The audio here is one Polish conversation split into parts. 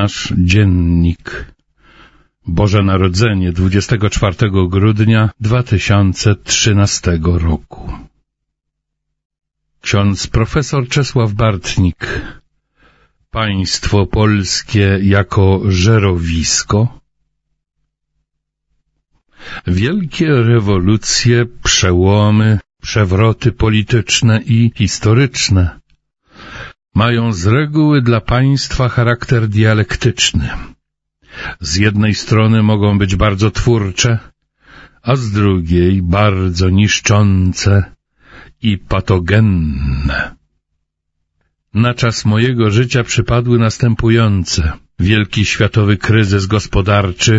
Nasz dziennik. Boże Narodzenie 24 grudnia 2013 roku. Ksiądz profesor Czesław Bartnik. Państwo polskie jako żerowisko. Wielkie rewolucje, przełomy, przewroty polityczne i historyczne mają z reguły dla państwa charakter dialektyczny. Z jednej strony mogą być bardzo twórcze, a z drugiej bardzo niszczące i patogenne. Na czas mojego życia przypadły następujące: wielki światowy kryzys gospodarczy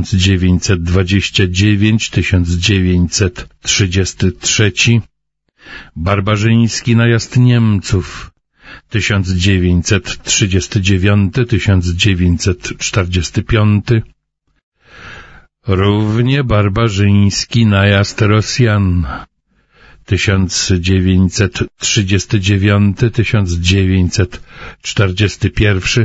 1929-1933, barbarzyński najazd Niemców 1939-1945, równie barbarzyński najazd Rosjan 1939-1941,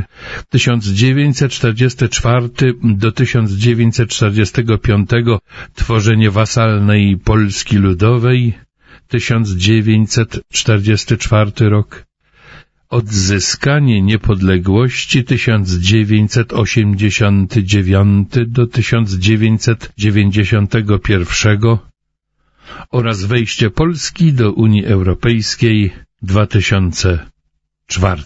1944 do 1945 tworzenie wasalnej Polski Ludowej, 1944 rok, odzyskanie niepodległości 1989 do 1991 oraz wejście Polski do Unii Europejskiej 2004.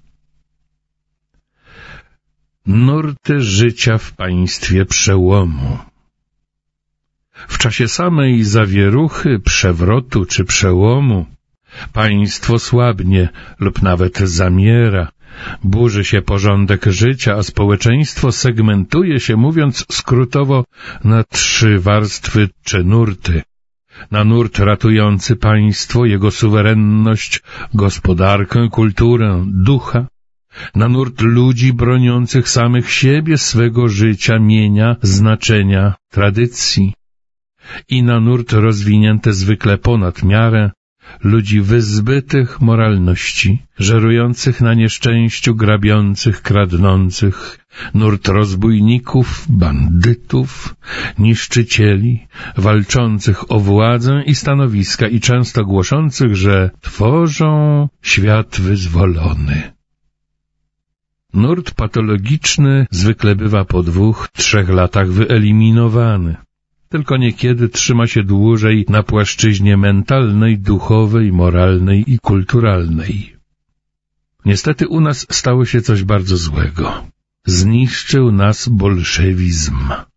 Nurty życia w państwie przełomu. W czasie samej zawieruchy, przewrotu czy przełomu państwo słabnie lub nawet zamiera, burzy się porządek życia, a społeczeństwo segmentuje się, mówiąc skrótowo, na 3 warstwy czy nurty. Na nurt ratujący państwo, jego suwerenność, gospodarkę, kulturę, ducha. Na nurt ludzi broniących samych siebie, swego życia, mienia, znaczenia, tradycji. I na nurt rozwinięte zwykle ponad miarę ludzi wyzbytych moralności, żerujących na nieszczęściu, grabiących, kradnących, nurt rozbójników, bandytów, niszczycieli, walczących o władzę i stanowiska i często głoszących, że tworzą świat wyzwolony. Nurt patologiczny zwykle bywa po 2-3 latach wyeliminowany. Tylko niekiedy trzyma się dłużej na płaszczyźnie mentalnej, duchowej, moralnej i kulturalnej. Niestety u nas stało się coś bardzo złego. Zniszczył nas bolszewizm.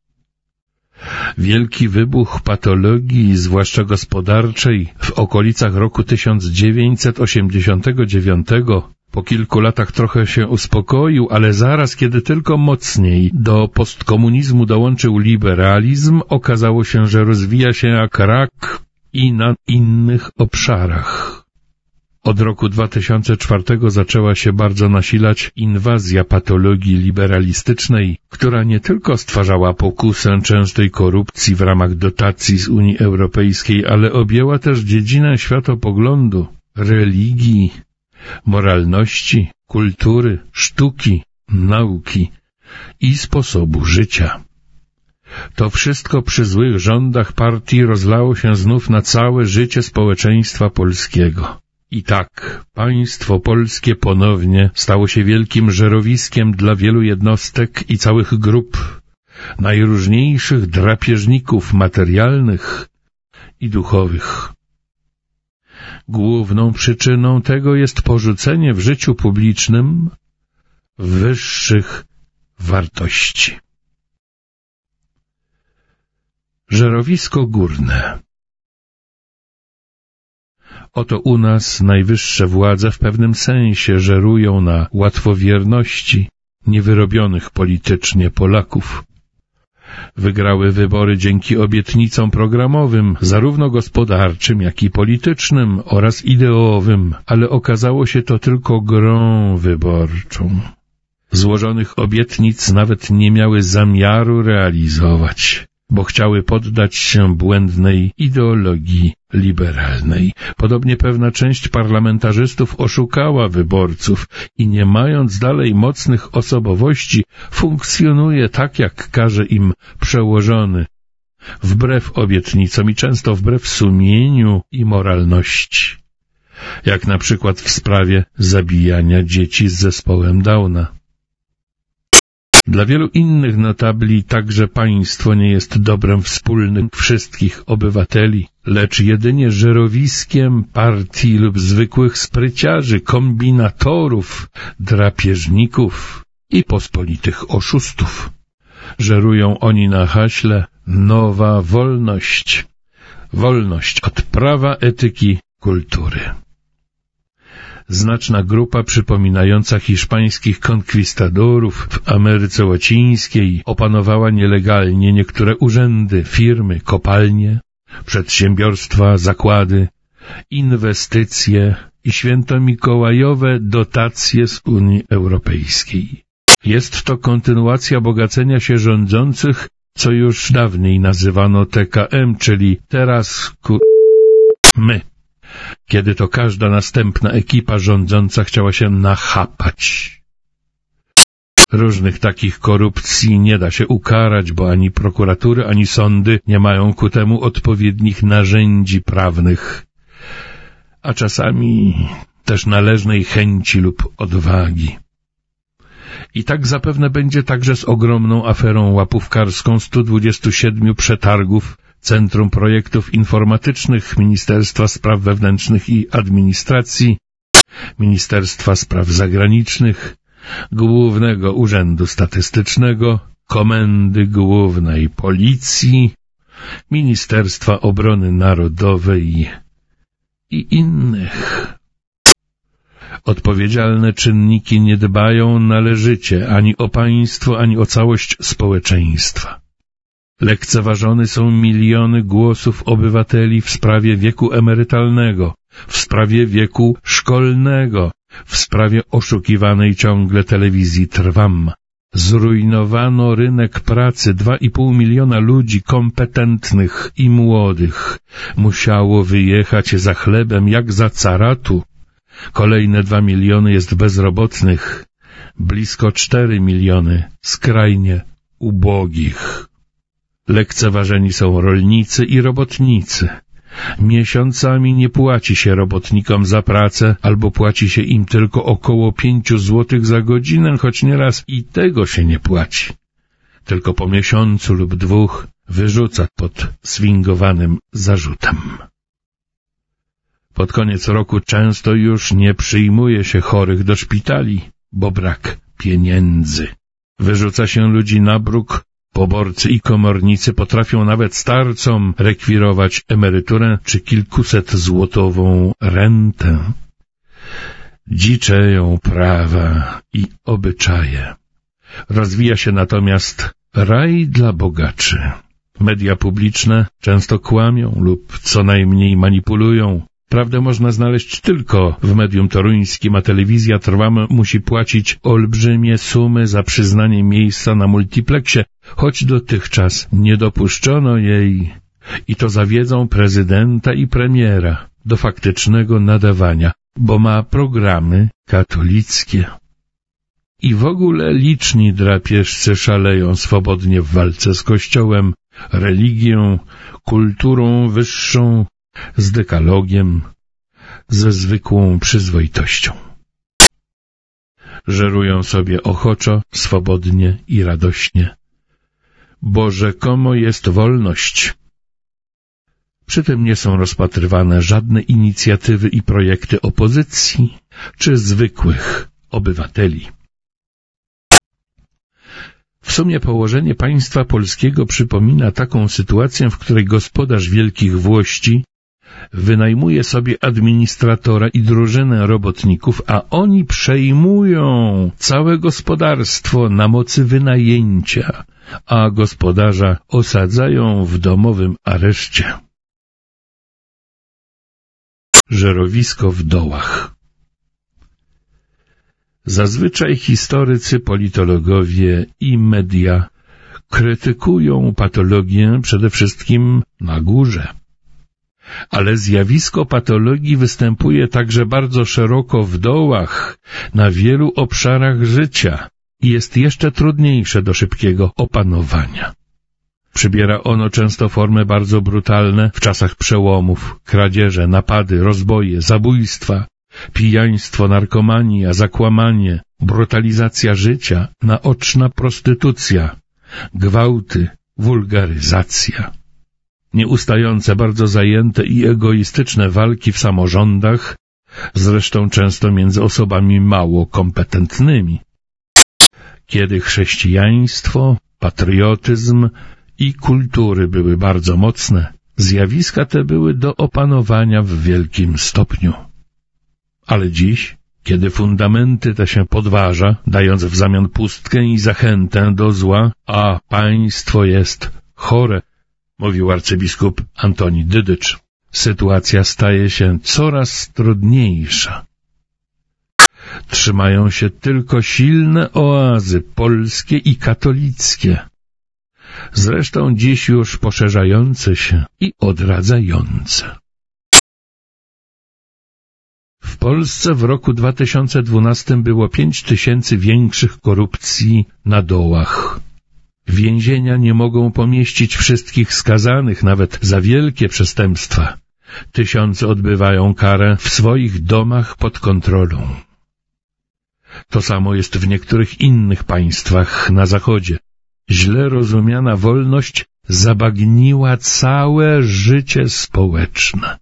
Wielki wybuch patologii, zwłaszcza gospodarczej, w okolicach roku 1989 po kilku latach trochę się uspokoił, ale zaraz, kiedy tylko mocniej do postkomunizmu dołączył liberalizm, okazało się, że rozwija się jak rak i na innych obszarach. Od roku 2004 zaczęła się bardzo nasilać inwazja patologii liberalistycznej, która nie tylko stwarzała pokusę częstej korupcji w ramach dotacji z Unii Europejskiej, ale objęła też dziedzinę światopoglądu, religii, moralności, kultury, sztuki, nauki i sposobu życia. To wszystko przy złych rządach partii rozlało się znów na całe życie społeczeństwa polskiego. I tak państwo polskie ponownie stało się wielkim żerowiskiem dla wielu jednostek i całych grup, najróżniejszych drapieżników materialnych i duchowych. Główną przyczyną tego jest porzucenie w życiu publicznym wyższych wartości. Żerowisko górne. Oto u nas najwyższe władze w pewnym sensie żerują na łatwowierności niewyrobionych politycznie Polaków. Wygrały wybory dzięki obietnicom programowym, zarówno gospodarczym, jak i politycznym oraz ideowym, ale okazało się to tylko grą wyborczą. Złożonych obietnic nawet nie miały zamiaru realizować. bo chciały poddać się błędnej ideologii liberalnej. Podobnie pewna część parlamentarzystów oszukała wyborców i nie mając dalej mocnych osobowości, funkcjonuje tak, jak każe im przełożony, wbrew obietnicom i często wbrew sumieniu i moralności, jak na przykład w sprawie zabijania dzieci z zespołem Downa. Dla wielu innych notabli także państwo nie jest dobrem wspólnym wszystkich obywateli, lecz jedynie żerowiskiem partii lub zwykłych spryciarzy, kombinatorów, drapieżników i pospolitych oszustów. Żerują oni na haśle nowa wolność, wolność od prawa, etyki, kultury. Znaczna grupa przypominająca hiszpańskich konkwistadorów w Ameryce Łacińskiej opanowała nielegalnie niektóre urzędy, firmy, kopalnie, przedsiębiorstwa, zakłady, inwestycje i świętomikołajowe dotacje z Unii Europejskiej. Jest to kontynuacja bogacenia się rządzących, co już dawniej nazywano TKM, czyli teraz my. Kiedy to każda następna ekipa rządząca chciała się nachapać. Różnych takich korupcji nie da się ukarać, bo ani prokuratury, ani sądy nie mają ku temu odpowiednich narzędzi prawnych, a czasami też należnej chęci lub odwagi. I tak zapewne będzie także z ogromną aferą łapówkarską 127 przetargów Centrum Projektów Informatycznych Ministerstwa Spraw Wewnętrznych i Administracji, Ministerstwa Spraw Zagranicznych, Głównego Urzędu Statystycznego, Komendy Głównej Policji, Ministerstwa Obrony Narodowej i innych. Odpowiedzialne czynniki nie dbają należycie ani o państwo, ani o całość społeczeństwa. Lekceważone są miliony głosów obywateli w sprawie wieku emerytalnego, w sprawie wieku szkolnego, w sprawie oszukiwanej ciągle telewizji Trwam. Zrujnowano rynek pracy, 2,5 miliona ludzi kompetentnych i młodych musiało wyjechać za chlebem jak za caratu. Kolejne 2 miliony jest bezrobotnych, blisko 4 miliony skrajnie ubogich. Lekceważeni są rolnicy i robotnicy. Miesiącami nie płaci się robotnikom za pracę, albo płaci się im tylko około 5 złotych za godzinę, choć nieraz i tego się nie płaci. Tylko po miesiącu lub 2 wyrzuca pod swingowanym zarzutem. Pod koniec roku często już nie przyjmuje się chorych do szpitali, bo brak pieniędzy. Wyrzuca się ludzi na bruk. Poborcy i komornicy potrafią nawet starcom rekwirować emeryturę czy kilkusetzłotową rentę. Dziczeją prawa i obyczaje. Rozwija się natomiast raj dla bogaczy. Media publiczne często kłamią lub co najmniej manipulują. Prawdę można znaleźć tylko w medium toruńskim, a telewizja Trwam musi płacić olbrzymie sumy za przyznanie miejsca na multipleksie, choć dotychczas nie dopuszczono jej, i to za wiedzą prezydenta i premiera, do faktycznego nadawania, bo ma programy katolickie. I w ogóle liczni drapieżcy szaleją swobodnie w walce z Kościołem, religią, kulturą wyższą, z dekalogiem, ze zwykłą przyzwoitością. Żerują sobie ochoczo, swobodnie i radośnie, bo rzekomo jest wolność. Przy tym nie są rozpatrywane żadne inicjatywy i projekty opozycji czy zwykłych obywateli. W sumie położenie państwa polskiego przypomina taką sytuację, w której gospodarz wielkich włości wynajmuje sobie administratora i drużynę robotników, a oni przejmują całe gospodarstwo na mocy wynajęcia, a gospodarza osadzają w domowym areszcie. Żerowisko w dołach. Zazwyczaj historycy, politologowie i media krytykują patologię przede wszystkim na górze. Ale zjawisko patologii występuje także bardzo szeroko w dołach, na wielu obszarach życia i jest jeszcze trudniejsze do szybkiego opanowania. Przybiera ono często formy bardzo brutalne w czasach przełomów, kradzieże, napady, rozboje, zabójstwa, pijaństwo, narkomania, zakłamanie, brutalizacja życia, naoczna prostytucja, gwałty, wulgaryzacja. Nieustające, bardzo zajęte i egoistyczne walki w samorządach, zresztą często między osobami mało kompetentnymi. Kiedy chrześcijaństwo, patriotyzm i kultury były bardzo mocne, zjawiska te były do opanowania w wielkim stopniu. Ale dziś, kiedy fundamenty te się podważa, dając w zamian pustkę i zachętę do zła, a państwo jest chore, mówił arcybiskup Antoni Dydycz, sytuacja staje się coraz trudniejsza. Trzymają się tylko silne oazy polskie i katolickie, zresztą dziś już poszerzające się i odradzające. W Polsce w roku 2012 było 5000 większych korupcji na dołach. Więzienia nie mogą pomieścić wszystkich skazanych, nawet za wielkie przestępstwa. Tysiące odbywają karę w swoich domach pod kontrolą. To samo jest w niektórych innych państwach na Zachodzie. Źle rozumiana wolność zabagniła całe życie społeczne.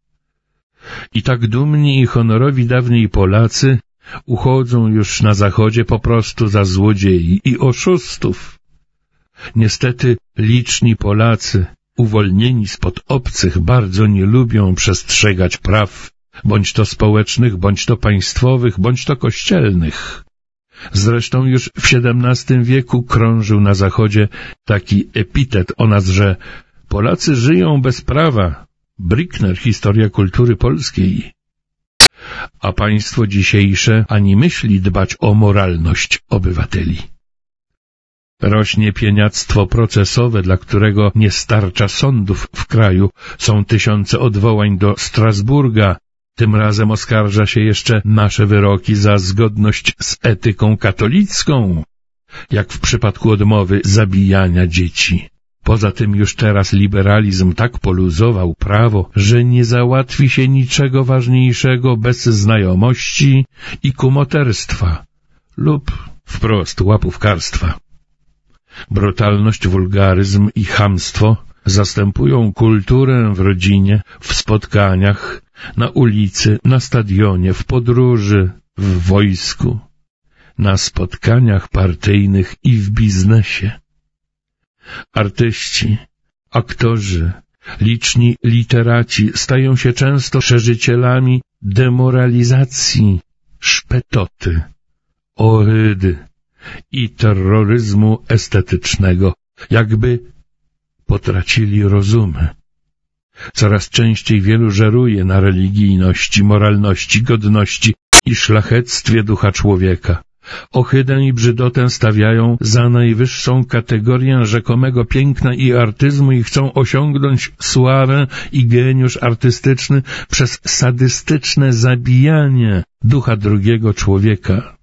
I tak dumni i honorowi dawniej Polacy uchodzą już na Zachodzie po prostu za złodziei i oszustów. Niestety liczni Polacy, uwolnieni spod obcych, bardzo nie lubią przestrzegać praw, bądź to społecznych, bądź to państwowych, bądź to kościelnych. Zresztą już w XVII wieku krążył na Zachodzie taki epitet o nas, że Polacy żyją bez prawa. Brickner, Historia kultury polskiej. A państwo dzisiejsze ani myśli dbać o moralność obywateli. Rośnie pieniactwo procesowe, dla którego nie starcza sądów w kraju. Są tysiące odwołań do Strasburga. Tym razem oskarża się jeszcze nasze wyroki za zgodność z etyką katolicką, jak w przypadku odmowy zabijania dzieci. Poza tym już teraz liberalizm tak poluzował prawo, że nie załatwi się niczego ważniejszego bez znajomości i kumoterstwa lub wprost łapówkarstwa. Brutalność, wulgaryzm i chamstwo zastępują kulturę w rodzinie, w spotkaniach, na ulicy, na stadionie, w podróży, w wojsku, na spotkaniach partyjnych i w biznesie. Artyści, aktorzy, liczni literaci stają się często szerzycielami demoralizacji, szpetoty, ohydy i terroryzmu estetycznego, jakby potracili rozumy. Coraz częściej wielu żeruje na religijności, moralności, godności i szlachectwie ducha człowieka. Ohydę i brzydotę stawiają za najwyższą kategorię rzekomego piękna i artyzmu i chcą osiągnąć sławę i geniusz artystyczny przez sadystyczne zabijanie ducha drugiego człowieka.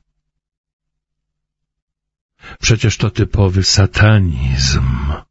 Przecież to typowy satanizm.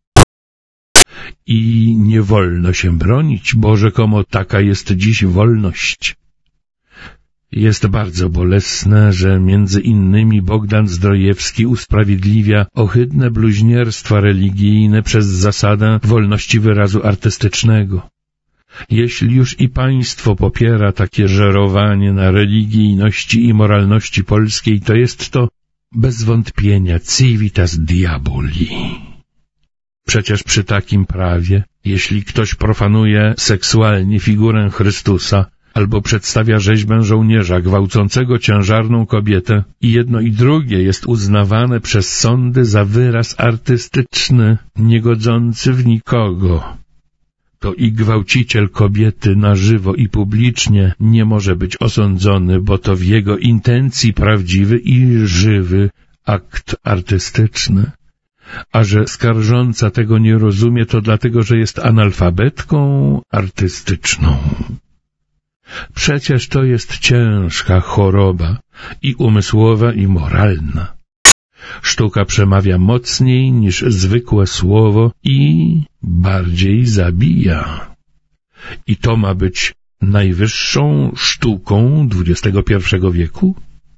I nie wolno się bronić, bo rzekomo taka jest dziś wolność. Jest bardzo bolesne, że między innymi Bogdan Zdrojewski usprawiedliwia ohydne bluźnierstwa religijne przez zasadę wolności wyrazu artystycznego. Jeśli już i państwo popiera takie żerowanie na religijności i moralności polskiej, to jest to bez wątpienia civitas diaboli. Przecież przy takim prawie, jeśli ktoś profanuje seksualnie figurę Chrystusa, albo przedstawia rzeźbę żołnierza gwałcącego ciężarną kobietę i jedno i drugie jest uznawane przez sądy za wyraz artystyczny, niegodzący w nikogo, to i gwałciciel kobiety na żywo i publicznie nie może być osądzony, bo to w jego intencji prawdziwy i żywy akt artystyczny. a że skarżąca tego nie rozumie, to dlatego, że jest analfabetką artystyczną. Przecież to jest ciężka choroba, i umysłowa, i moralna. Sztuka przemawia mocniej niż zwykłe słowo i bardziej zabija. I to ma być najwyższą sztuką XXI wieku?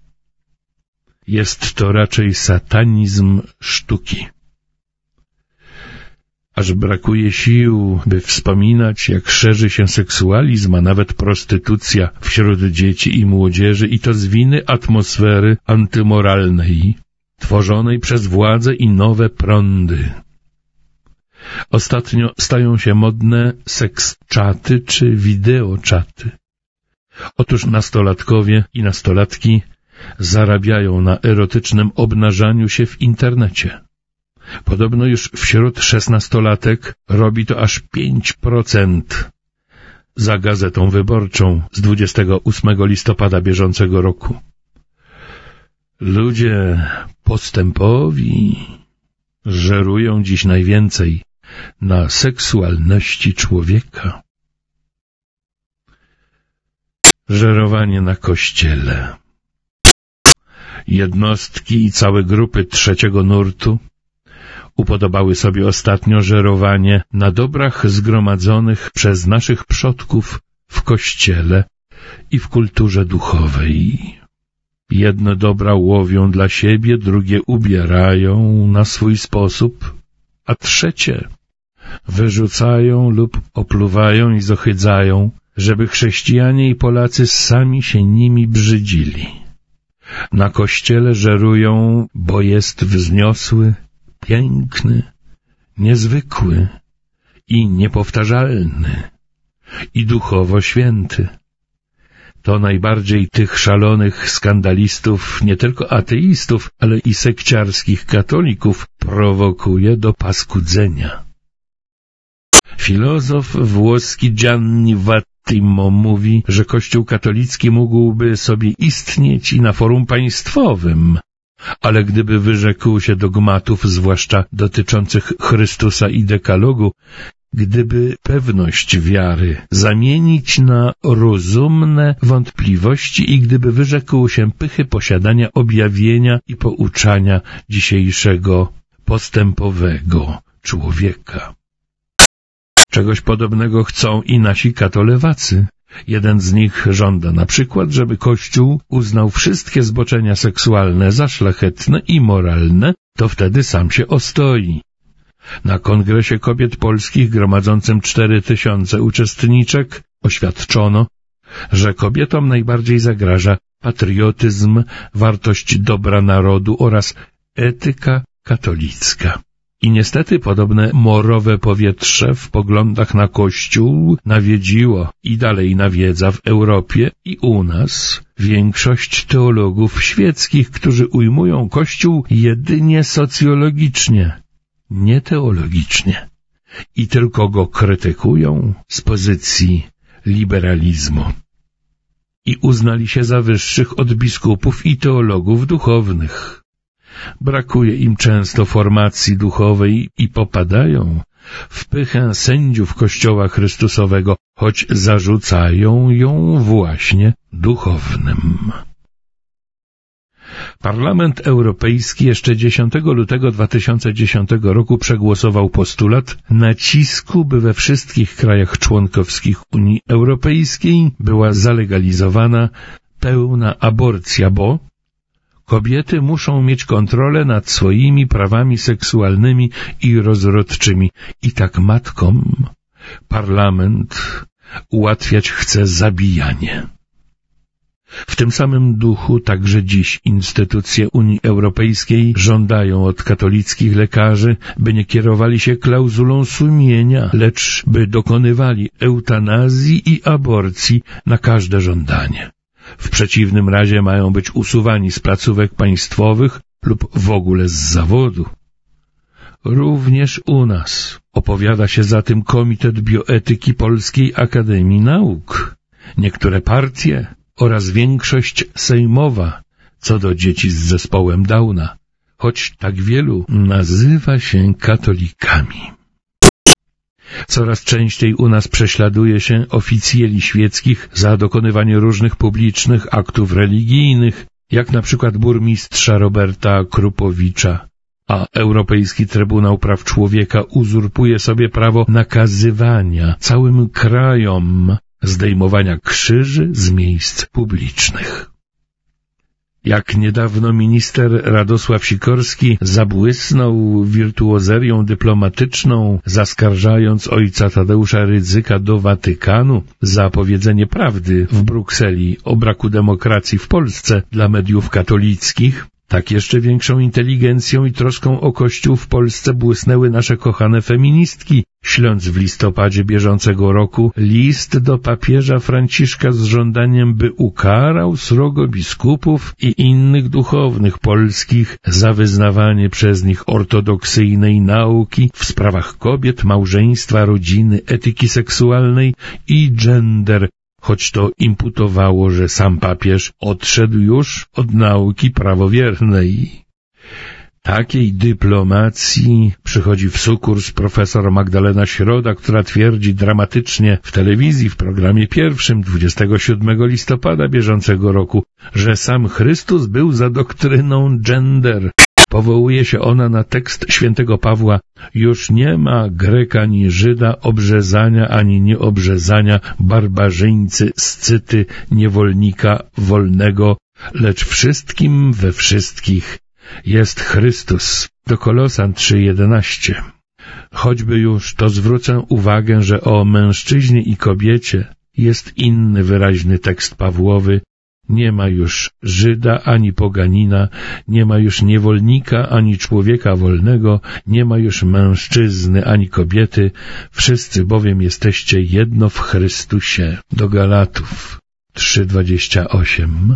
Jest to raczej satanizm sztuki. Aż brakuje sił, by wspominać, jak szerzy się seksualizm, a nawet prostytucja wśród dzieci i młodzieży, i to z winy atmosfery antymoralnej, tworzonej przez władze i nowe prądy. Ostatnio stają się modne seks-czaty czy wideoczaty. Otóż nastolatkowie i nastolatki zarabiają na erotycznym obnażaniu się w internecie. Podobno już wśród 16-latek robi to aż 5%. Za Gazetą Wyborczą z 28 listopada bieżącego roku. Ludzie postępowi żerują dziś najwięcej na seksualności człowieka. Żerowanie na Kościele. Jednostki i całe grupy trzeciego nurtu upodobały sobie ostatnio żerowanie na dobrach zgromadzonych przez naszych przodków w Kościele i w kulturze duchowej. Jedne dobra łowią dla siebie, drugie ubierają na swój sposób, a trzecie wyrzucają lub opluwają i zohydzają, żeby chrześcijanie i Polacy sami się nimi brzydzili. Na Kościele żerują, bo jest wzniosły, piękny, niezwykły i niepowtarzalny i duchowo święty. To najbardziej tych szalonych skandalistów, nie tylko ateistów, ale i sekciarskich katolików prowokuje do paskudzenia. Filozof włoski Gianni Vattimo mówi, że Kościół katolicki mógłby sobie istnieć i na forum państwowym, ale gdyby wyrzekł się dogmatów, zwłaszcza dotyczących Chrystusa i dekalogu, gdyby pewność wiary zamienić na rozumne wątpliwości i gdyby wyrzekł się pychy posiadania objawienia i pouczania dzisiejszego postępowego człowieka. Czegoś podobnego chcą i nasi katolewacy. Jeden z nich żąda na przykład, żeby Kościół uznał wszystkie zboczenia seksualne za szlachetne i moralne, to wtedy sam się ostoi. Na Kongresie Kobiet Polskich gromadzącym 4000 uczestniczek oświadczono, że kobietom najbardziej zagraża patriotyzm, wartość dobra narodu oraz etyka katolicka. I niestety podobne morowe powietrze w poglądach na Kościół nawiedziło i dalej nawiedza w Europie i u nas większość teologów świeckich, którzy ujmują Kościół jedynie socjologicznie, nie teologicznie, i tylko go krytykują z pozycji liberalizmu. I uznali się za wyższych od biskupów i teologów duchownych. Brakuje im często formacji duchowej i popadają w pychę sędziów Kościoła Chrystusowego, choć zarzucają ją właśnie duchownym. Parlament Europejski jeszcze 10 lutego 2010 roku przegłosował postulat nacisku, by we wszystkich krajach członkowskich Unii Europejskiej była zalegalizowana pełna aborcja, bo kobiety muszą mieć kontrolę nad swoimi prawami seksualnymi i rozrodczymi. I tak matkom parlament ułatwiać chce zabijanie. W tym samym duchu także dziś instytucje Unii Europejskiej żądają od katolickich lekarzy, by nie kierowali się klauzulą sumienia, lecz by dokonywali eutanazji i aborcji na każde żądanie. W przeciwnym razie mają być usuwani z placówek państwowych lub w ogóle z zawodu. Również u nas opowiada się za tym Komitet Bioetyki Polskiej Akademii Nauk, niektóre partie oraz większość sejmowa co do dzieci z zespołem Downa, choć tak wielu nazywa się katolikami. Coraz częściej u nas prześladuje się oficjeli świeckich za dokonywanie różnych publicznych aktów religijnych, jak na przykład burmistrza Roberta Krupowicza, a Europejski Trybunał Praw Człowieka uzurpuje sobie prawo nakazywania całym krajom zdejmowania krzyży z miejsc publicznych. Jak niedawno minister Radosław Sikorski zabłysnął wirtuozerią dyplomatyczną, zaskarżając ojca Tadeusza Rydzyka do Watykanu za powiedzenie prawdy w Brukseli o braku demokracji w Polsce dla mediów katolickich, tak jeszcze większą inteligencją i troską o Kościół w Polsce błysnęły nasze kochane feministki, śląc w listopadzie bieżącego roku list do papieża Franciszka z żądaniem, by ukarał srogo biskupów i innych duchownych polskich za wyznawanie przez nich ortodoksyjnej nauki w sprawach kobiet, małżeństwa, rodziny, etyki seksualnej i gender, choć to imputowało, że sam papież odszedł już od nauki prawowiernej. Takiej dyplomacji przychodzi w sukurs profesor Magdalena Środa, która twierdzi dramatycznie w telewizji w programie pierwszym 27 listopada bieżącego roku, że sam Chrystus był za doktryną gender. Powołuje się ona na tekst świętego Pawła: już nie ma Greka ani Żyda, obrzezania ani nieobrzezania, barbarzyńcy, scyty, niewolnika, wolnego, lecz wszystkim we wszystkich jest Chrystus. Do Kolosan 3:11. Choćby już to zwrócę uwagę, że o mężczyźnie i kobiecie jest inny wyraźny tekst Pawłowy. Nie ma już Żyda ani poganina, nie ma już niewolnika ani człowieka wolnego, nie ma już mężczyzny ani kobiety, wszyscy bowiem jesteście jedno w Chrystusie. Do Galatów 3:28.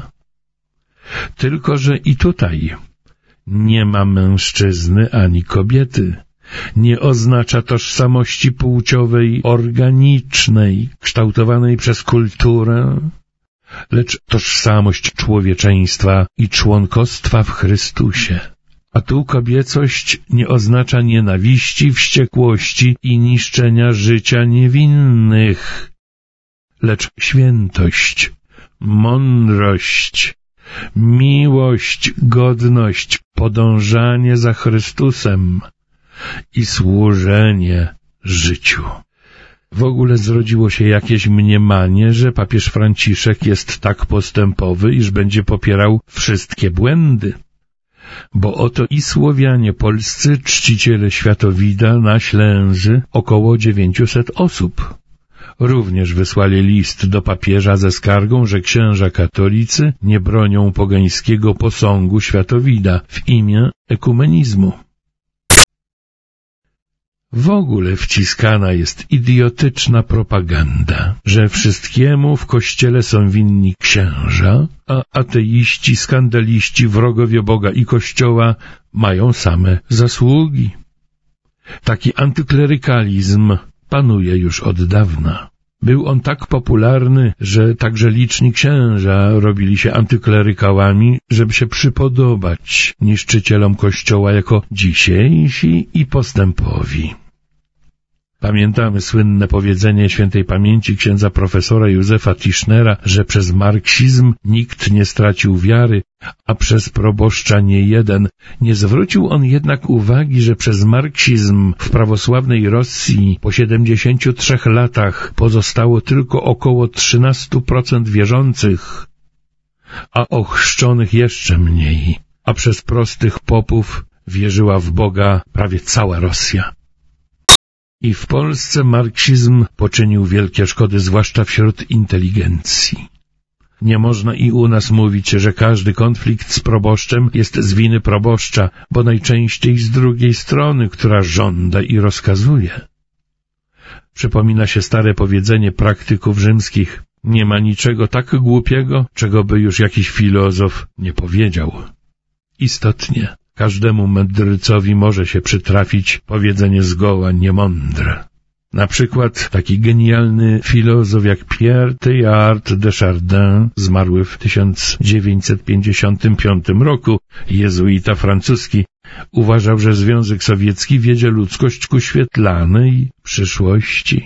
Tylko że i tutaj nie ma mężczyzny ani kobiety. Nie oznacza tożsamości płciowej organicznej, kształtowanej przez kulturę, lecz tożsamość człowieczeństwa i członkostwa w Chrystusie. A tu kobiecość nie oznacza nienawiści, wściekłości i niszczenia życia niewinnych, lecz świętość, mądrość, miłość, godność, podążanie za Chrystusem i służenie życiu. W ogóle zrodziło się jakieś mniemanie, że papież Franciszek jest tak postępowy, iż będzie popierał wszystkie błędy. Bo oto i Słowianie polscy, czciciele światowida na Ślęży, około 900 osób. Również wysłali list do papieża ze skargą, że księża katolicy nie bronią pogańskiego posągu światowida w imię ekumenizmu. W ogóle wciskana jest idiotyczna propaganda, że wszystkiemu w Kościele są winni księża, a ateiści, skandaliści, wrogowie Boga i Kościoła mają same zasługi. Taki antyklerykalizm panuje już od dawna. Był on tak popularny, że także liczni księża robili się antyklerykałami, żeby się przypodobać niszczycielom Kościoła jako dzisiejsi i postępowi. Pamiętamy słynne powiedzenie świętej pamięci księdza profesora Józefa Tischnera, że przez marksizm nikt nie stracił wiary, a przez proboszcza nie jeden. Nie zwrócił on jednak uwagi, że przez marksizm w prawosławnej Rosji po 73 latach pozostało tylko około 13% wierzących, a ochrzczonych jeszcze mniej, a przez prostych popów wierzyła w Boga prawie cała Rosja. I w Polsce marksizm poczynił wielkie szkody, zwłaszcza wśród inteligencji. Nie można i u nas mówić, że każdy konflikt z proboszczem jest z winy proboszcza, bo najczęściej z drugiej strony, która żąda i rozkazuje. Przypomina się stare powiedzenie praktyków rzymskich: nie ma niczego tak głupiego, czego by już jakiś filozof nie powiedział. Istotnie, każdemu mędrcowi może się przytrafić powiedzenie zgoła niemądre. Na przykład taki genialny filozof jak Pierre Teilhard de Chardin, zmarły w 1955 roku, jezuita francuski, Uważał, że Związek Sowiecki wiedzie ludzkość ku świetlanej przyszłości.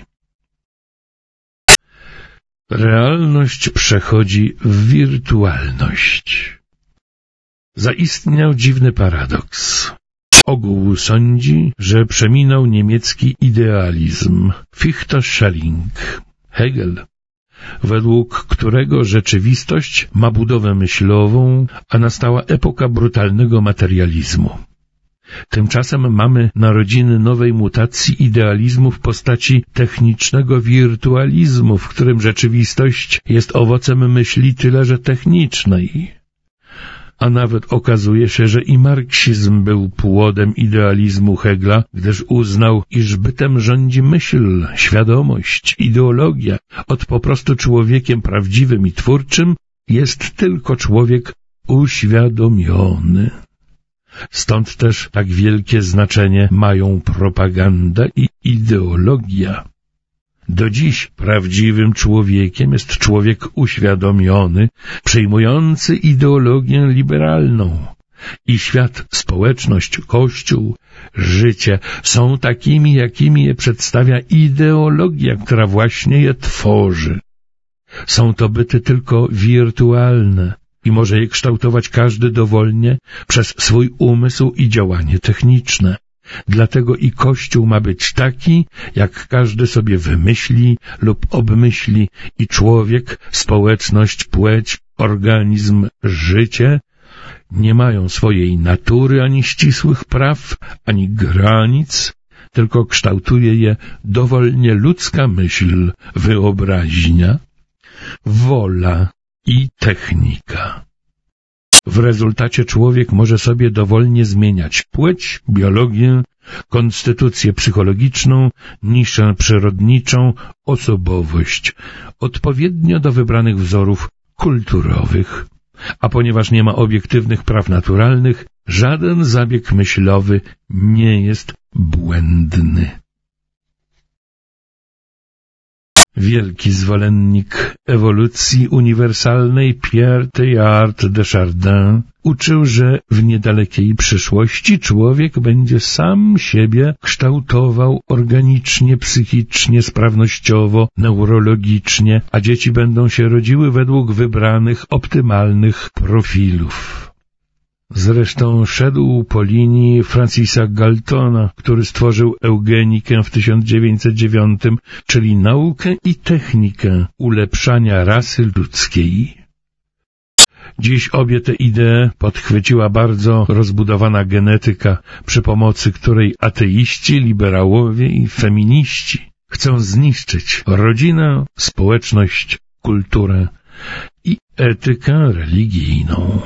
Realność przechodzi w wirtualność. Zaistniał dziwny paradoks. Ogół sądzi, że przeminął niemiecki idealizm, Fichte, Schelling, Hegel, według którego rzeczywistość ma budowę myślową, a nastała epoka brutalnego materializmu. Tymczasem mamy narodziny nowej mutacji idealizmu w postaci technicznego wirtualizmu, w którym rzeczywistość jest owocem myśli tyle że technicznej. A nawet okazuje się, że i marksizm był płodem idealizmu Hegla, gdyż uznał, iż bytem rządzi myśl, świadomość, ideologia. Od po prostu człowiekiem prawdziwym i twórczym jest tylko człowiek uświadomiony. Stąd też tak wielkie znaczenie mają propaganda i ideologia. Do dziś prawdziwym człowiekiem jest człowiek uświadomiony, przyjmujący ideologię liberalną. I świat, społeczność, kościół, życie są takimi, jakimi je przedstawia ideologia, która właśnie je tworzy. Są to byty tylko wirtualne i może je kształtować każdy dowolnie przez swój umysł i działanie techniczne. Dlatego i Kościół ma być taki, jak każdy sobie wymyśli lub obmyśli i człowiek, społeczność, płeć, organizm, życie nie mają swojej natury ani ścisłych praw, ani granic, tylko kształtuje je dowolnie ludzka myśl, wyobraźnia, wola i technika. W rezultacie człowiek może sobie dowolnie zmieniać płeć, biologię, konstytucję psychologiczną, niszę przyrodniczą, osobowość, odpowiednio do wybranych wzorów kulturowych. A ponieważ nie ma obiektywnych praw naturalnych, żaden zabieg myślowy nie jest błędny. Wielki zwolennik ewolucji uniwersalnej Pierre Teilhard de Chardin uczył, że w niedalekiej przyszłości człowiek będzie sam siebie kształtował organicznie, psychicznie, sprawnościowo, neurologicznie, a dzieci będą się rodziły według wybranych, optymalnych profilów. Zresztą szedł po linii Francisa Galtona, który stworzył eugenikę w 1909, czyli naukę i technikę ulepszania rasy ludzkiej. Dziś obie te idee podchwyciła bardzo rozbudowana genetyka, przy pomocy której ateiści, liberałowie i feminiści chcą zniszczyć rodzinę, społeczność, kulturę i etykę religijną.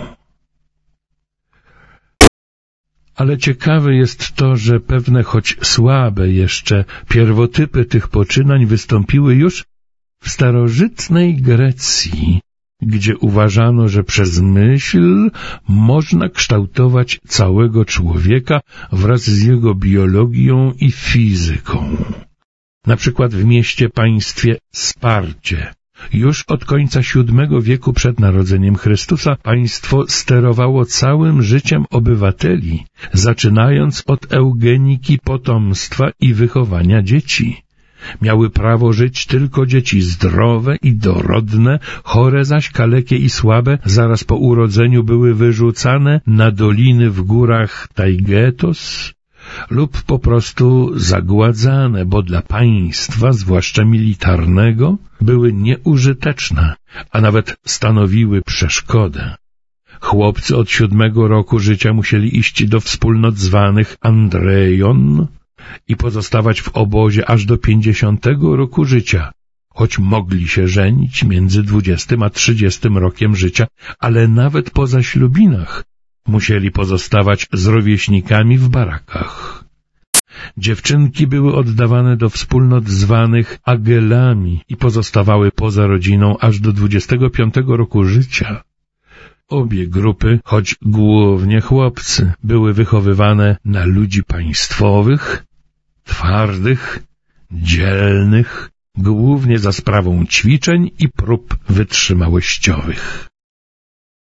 Ale ciekawe jest to, że pewne, choć słabe jeszcze, pierwotypy tych poczynań wystąpiły już w starożytnej Grecji, gdzie uważano, że przez myśl można kształtować całego człowieka wraz z jego biologią i fizyką. Na przykład w mieście-państwie Sparcie. Już od końca VII wieku przed narodzeniem Chrystusa państwo sterowało całym życiem obywateli, zaczynając od eugeniki potomstwa i wychowania dzieci. Miały prawo żyć tylko dzieci zdrowe i dorodne, chore zaś, kalekie i słabe zaraz po urodzeniu były wyrzucane na doliny w górach Taygetos lub po prostu zagładzane, bo dla państwa, zwłaszcza militarnego, były nieużyteczne, a nawet stanowiły przeszkodę. Chłopcy od 7 roku życia musieli iść do wspólnot zwanych Andrejon i pozostawać w obozie aż do 50 roku życia, choć mogli się żenić między 20 a 30 rokiem życia, ale nawet po zaślubinach musieli pozostawać z rówieśnikami w barakach. Dziewczynki były oddawane do wspólnot zwanych agelami i pozostawały poza rodziną aż do 25 roku życia. Obie grupy, choć głównie chłopcy, były wychowywane na ludzi państwowych, twardych, dzielnych, głównie za sprawą ćwiczeń i prób wytrzymałościowych.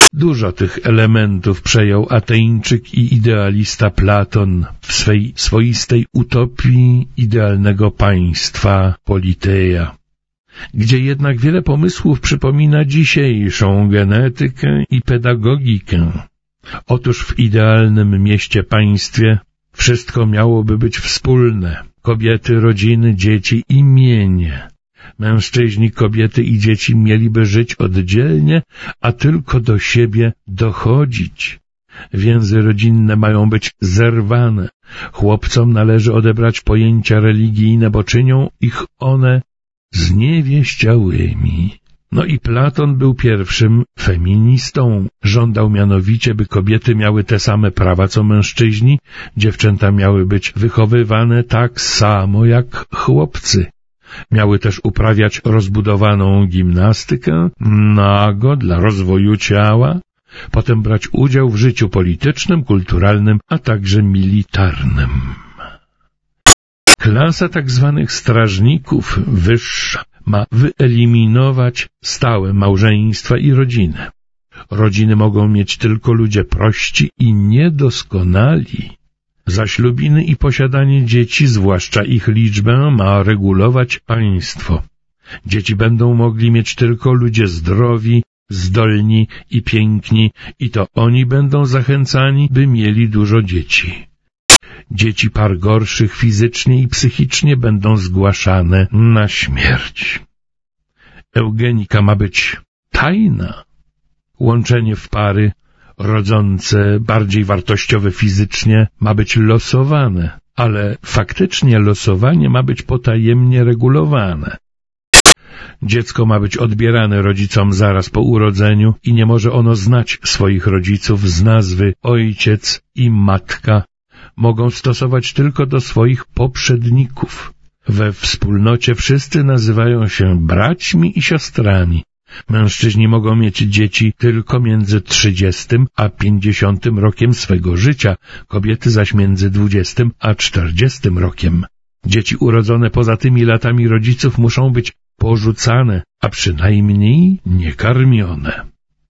Dużo tych elementów przejął Ateńczyk i idealista Platon w swej swoistej utopii idealnego państwa Politeia, gdzie jednak wiele pomysłów przypomina dzisiejszą genetykę i pedagogikę. Otóż w idealnym mieście-państwie wszystko miałoby być wspólne. Kobiety, rodziny, dzieci i mienie. Mężczyźni, kobiety i dzieci mieliby żyć oddzielnie, a tylko do siebie dochodzić. Więzy rodzinne mają być zerwane. Chłopcom należy odebrać pojęcia religijne, bo czynią ich one zniewieściałymi. No i Platon był pierwszym feministą. Żądał mianowicie, by kobiety miały te same prawa co mężczyźni, dziewczęta miały być wychowywane tak samo jak chłopcy. Miały też uprawiać rozbudowaną gimnastykę, nago dla rozwoju ciała, potem brać udział w życiu politycznym, kulturalnym, a także militarnym. Klasa tak zwanych strażników, wyższa, ma wyeliminować stałe małżeństwa i rodziny. Rodziny mogą mieć tylko ludzie prości i niedoskonali. Zaślubiny i posiadanie dzieci, zwłaszcza ich liczbę, ma regulować państwo. Dzieci będą mogli mieć tylko ludzie zdrowi, zdolni i piękni, i to oni będą zachęcani, by mieli dużo dzieci. Dzieci par gorszych fizycznie i psychicznie będą zgłaszane na śmierć. Eugenika ma być tajna. Łączenie w pary rodzące bardziej wartościowe fizycznie ma być losowane, ale faktycznie losowanie ma być potajemnie regulowane. Dziecko ma być odbierane rodzicom zaraz po urodzeniu i nie może ono znać swoich rodziców z nazwy ojciec i matka. Mogą stosować tylko do swoich poprzedników. We wspólnocie wszyscy nazywają się braćmi i siostrami. Mężczyźni mogą mieć dzieci tylko między 30 a 50 rokiem swego życia, kobiety zaś między 20 a 40 rokiem. Dzieci urodzone poza tymi latami rodziców muszą być porzucane, a przynajmniej nie karmione.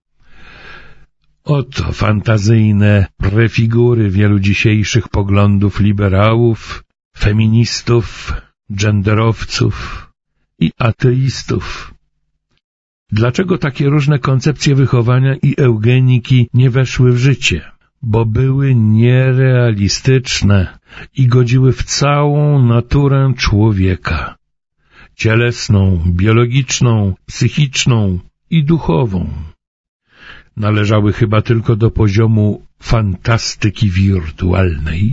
Oto fantazyjne prefigury wielu dzisiejszych poglądów liberałów, feministów, genderowców i ateistów. Dlaczego takie różne koncepcje wychowania i eugeniki nie weszły w życie? Bo były nierealistyczne i godziły w całą naturę człowieka. Cielesną, biologiczną, psychiczną i duchową. Należały chyba tylko do poziomu fantastyki wirtualnej.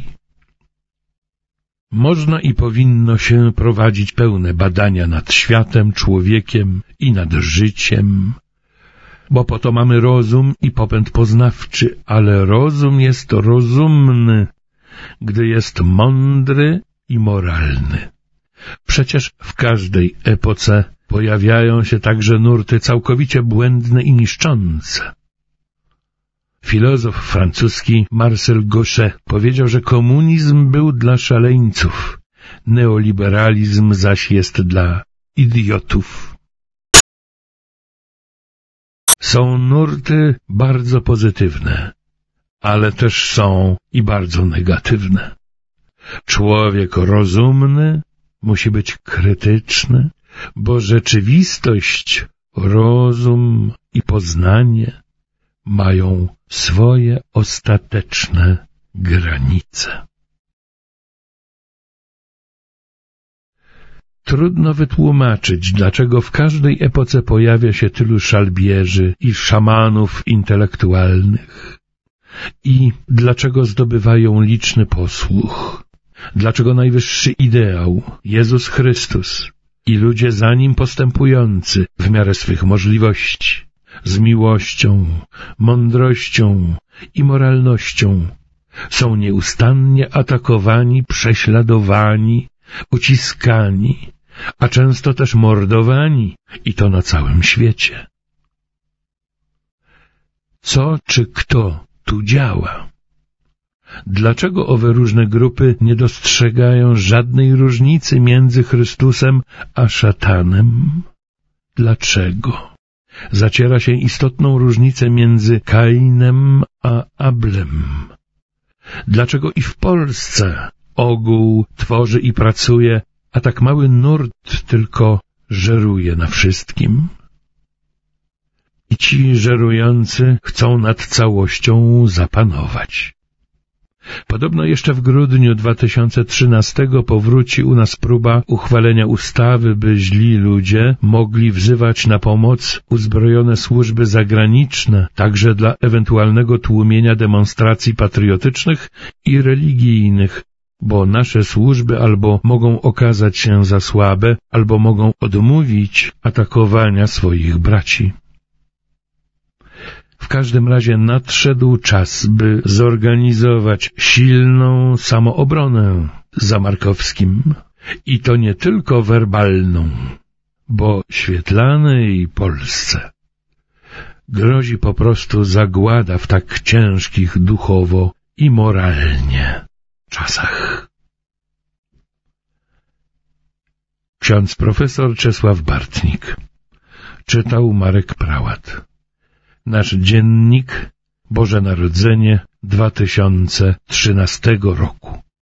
Można i powinno się prowadzić pełne badania nad światem, człowiekiem i nad życiem, bo po to mamy rozum i popęd poznawczy, ale rozum jest rozumny, gdy jest mądry i moralny. Przecież w każdej epoce pojawiają się także nurty całkowicie błędne i niszczące. Filozof francuski Marcel Gauchet powiedział, że komunizm był dla szaleńców, neoliberalizm zaś jest dla idiotów. Są nurty bardzo pozytywne, ale też są i bardzo negatywne. Człowiek rozumny musi być krytyczny, bo rzeczywistość, rozum i poznanie mają swoje ostateczne granice. Trudno wytłumaczyć, dlaczego w każdej epoce pojawia się tylu szalbierzy i szamanów intelektualnych i dlaczego zdobywają liczny posłuch, dlaczego najwyższy ideał, Jezus Chrystus i ludzie za Nim postępujący w miarę swych możliwości, z miłością, mądrością i moralnością są nieustannie atakowani, prześladowani, uciskani, a często też mordowani i to na całym świecie. Co czy kto tu działa? Dlaczego owe różne grupy nie dostrzegają żadnej różnicy między Chrystusem a szatanem? Dlaczego? zaciera się istotną różnicę między Kainem a Ablem. Dlaczego i w Polsce ogół tworzy i pracuje, a tak mały nurt tylko żeruje na wszystkim? I ci żerujący chcą nad całością zapanować. Podobno jeszcze w grudniu 2013 powróci u nas próba uchwalenia ustawy, by źli ludzie mogli wzywać na pomoc uzbrojone służby zagraniczne, także dla ewentualnego tłumienia demonstracji patriotycznych i religijnych, bo nasze służby albo mogą okazać się za słabe, albo mogą odmówić atakowania swoich braci. W każdym razie nadszedł czas, by zorganizować silną samoobronę za Markowskim. I to nie tylko werbalną, bo Świetlanej Polsce grozi po prostu zagłada w tak ciężkich duchowo i moralnie czasach. Ksiądz profesor Czesław Bartnik. Czytał Marek Prałat. Nasz dziennik Boże Narodzenie 2013 roku.